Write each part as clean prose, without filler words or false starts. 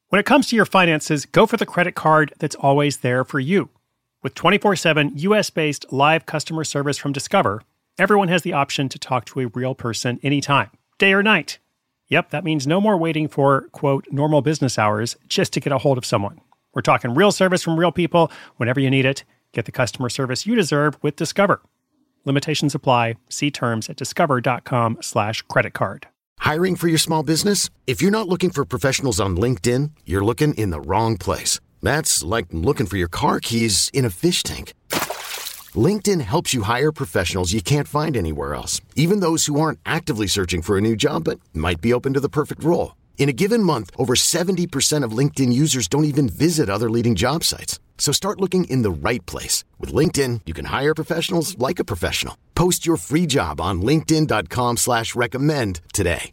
When it comes to your finances, go for the credit card that's always there for you. With 24/7 US-based live customer service from Discover, everyone has the option to talk to a real person anytime, day or night. Yep, that means no more waiting for, quote, normal business hours just to get a hold of someone. We're talking real service from real people whenever you need it. Get the customer service you deserve with Discover. Limitations apply. See terms at discover.com/creditcard. Hiring for your small business? If you're not looking for professionals on LinkedIn, you're looking in the wrong place. That's like looking for your car keys in a fish tank. LinkedIn helps you hire professionals you can't find anywhere else, even those who aren't actively searching for a new job but might be open to the perfect role. In a given month, over 70% of LinkedIn users don't even visit other leading job sites. So start looking in the right place. With LinkedIn, you can hire professionals like a professional. Post your free job on linkedin.com/recommend today.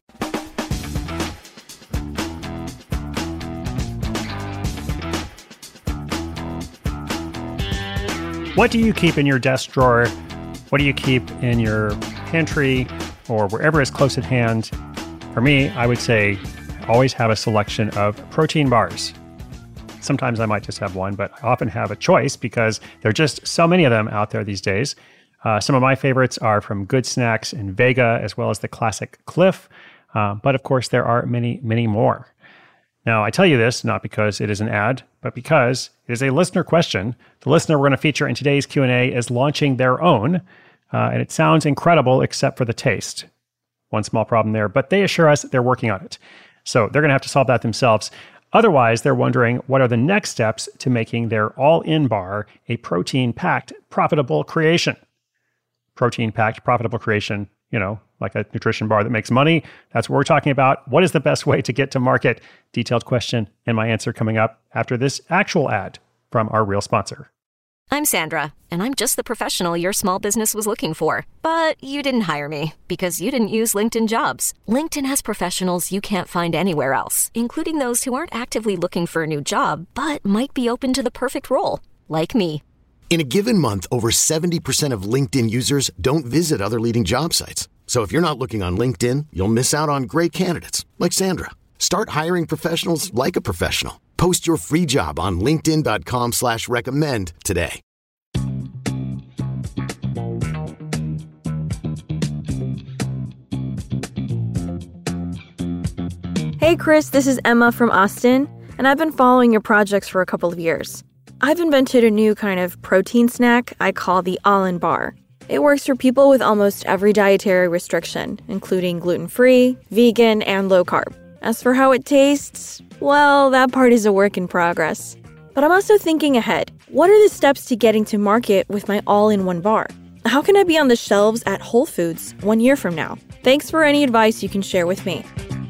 What do you keep in your desk drawer? What do you keep in your pantry or wherever is close at hand? For me, I would say always have a selection of protein bars. Sometimes I might just have one, but I often have a choice because there are just so many of them out there these days. Some of my favorites are from Good Snacks and Vega, as well as the classic Cliff. But of course, there are many, many more. Now, I tell you this not because it is an ad, but because it is a listener question. The listener we're going to feature in today's Q&A is launching their own, and it sounds incredible except for the taste. One small problem there, but they assure us they're working on it. So they're going to have to solve that themselves. Otherwise, they're wondering what are the next steps to making their all-in bar a protein-packed, profitable creation. Protein-packed, profitable creation, like a nutrition bar that makes money. That's what we're talking about. What is the best way to get to market? Detailed question and my answer coming up after this actual ad from our real sponsor. I'm Sandra, and I'm just the professional your small business was looking for. But you didn't hire me because you didn't use LinkedIn Jobs. LinkedIn has professionals you can't find anywhere else, including those who aren't actively looking for a new job, but might be open to the perfect role, like me. In a given month, over 70% of LinkedIn users don't visit other leading job sites. So if you're not looking on LinkedIn, you'll miss out on great candidates like Sandra. Start hiring professionals like a professional. Post your free job on linkedin.com/recommend today. Hey Chris, this is Emma from Austin, and I've been following your projects for a couple of years. I've invented a new kind of protein snack I call the All-In Bar. It works for people with almost every dietary restriction, including gluten-free, vegan, and low-carb. As for how it tastes, well, that part is a work in progress. But I'm also thinking ahead. What are the steps to getting to market with my all-in-one bar? How can I be on the shelves at Whole Foods 1 year from now? Thanks for any advice you can share with me.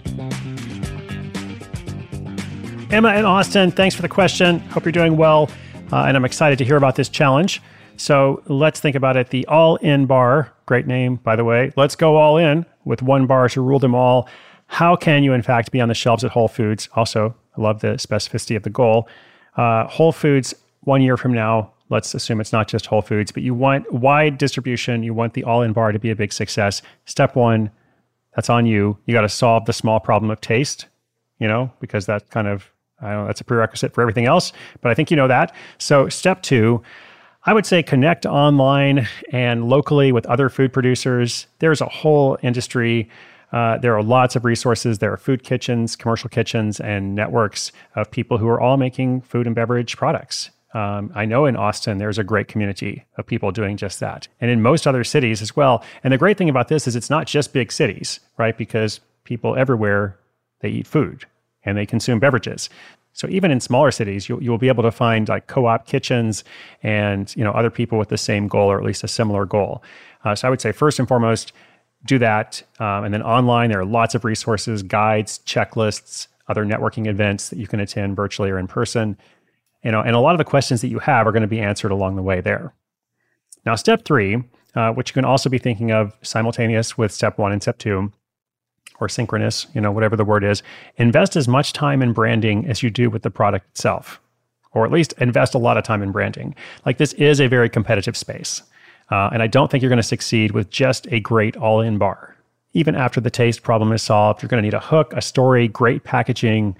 Emma in Austin, thanks for the question. Hope you're doing well, and I'm excited to hear about this challenge. So let's think about it. The All-In Bar, great name, by the way. Let's go all in with one bar to rule them all. How can you, in fact, be on the shelves at Whole Foods? Also, I love the specificity of the goal. Whole Foods 1 year from now, let's assume it's not just Whole Foods, but you want wide distribution. You want the All-In Bar to be a big success. Step one, that's on you. You got to solve the small problem of taste, because that kind of, that's a prerequisite for everything else, but I think you know that. So step two, I would say connect online and locally with other food producers. There's a whole industry. There are lots of resources. There are food kitchens, commercial kitchens, and networks of people who are all making food and beverage products. I know in Austin, there's a great community of people doing just that. And in most other cities as well. And the great thing about this is it's not just big cities, right? Because people everywhere, they eat food and they consume beverages. So even in smaller cities, you'll be able to find like co-op kitchens and other people with the same goal or at least a similar goal. So I would say first and foremost, do that. And then online, there are lots of resources, guides, checklists, other networking events that you can attend virtually or in person. And a lot of the questions that you have are going to be answered along the way there. Now, step three, which you can also be thinking of simultaneous with step one and step two, or synchronous, whatever the word is, invest as much time in branding as you do with the product itself, or at least invest a lot of time in branding. Like this is a very competitive space. And I don't think you're going to succeed with just a great all-in bar. Even after the taste problem is solved, you're going to need a hook, a story, great packaging,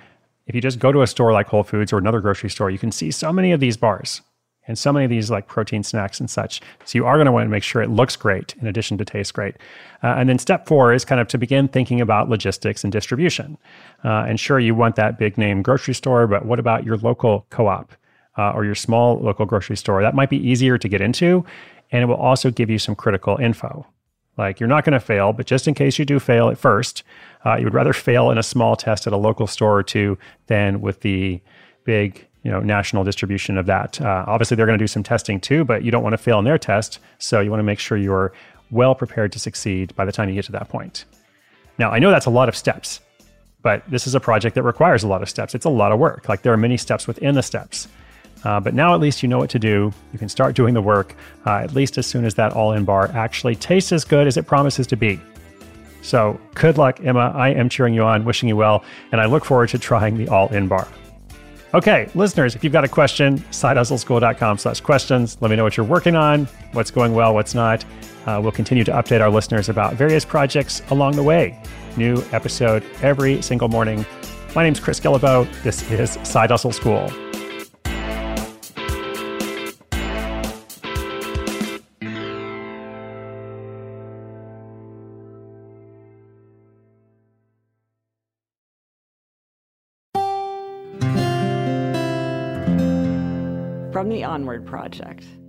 if you just go to a store like Whole Foods or another grocery store, you can see so many of these bars and so many of these like protein snacks and such. So you are going to want to make sure it looks great in addition to taste great. And then step 4 is kind of to begin thinking about logistics and distribution. And sure, you want that big name grocery store, but what about your local co-op or your small local grocery store? That might be easier to get into, and it will also give you some critical info. Like, you're not going to fail, but just in case you do fail at first, you would rather fail in a small test at a local store or two than with the big national distribution of that. Obviously, they're going to do some testing too, but you don't want to fail in their test. So you want to make sure you're well prepared to succeed by the time you get to that point. Now, I know that's a lot of steps, but this is a project that requires a lot of steps. It's a lot of work. Like, there are many steps within the steps. But now at least you know what to do. You can start doing the work, at least as soon as that all-in bar actually tastes as good as it promises to be. So good luck, Emma. I am cheering you on, wishing you well, and I look forward to trying the all-in bar. Okay, listeners, if you've got a question, sidehustleschool.com/questions. Let me know what you're working on, what's going well, what's not. We'll continue to update our listeners about various projects along the way. New episode every single morning. My name's Chris Guillebeau. This is Side Hustle School. From the Onward Project.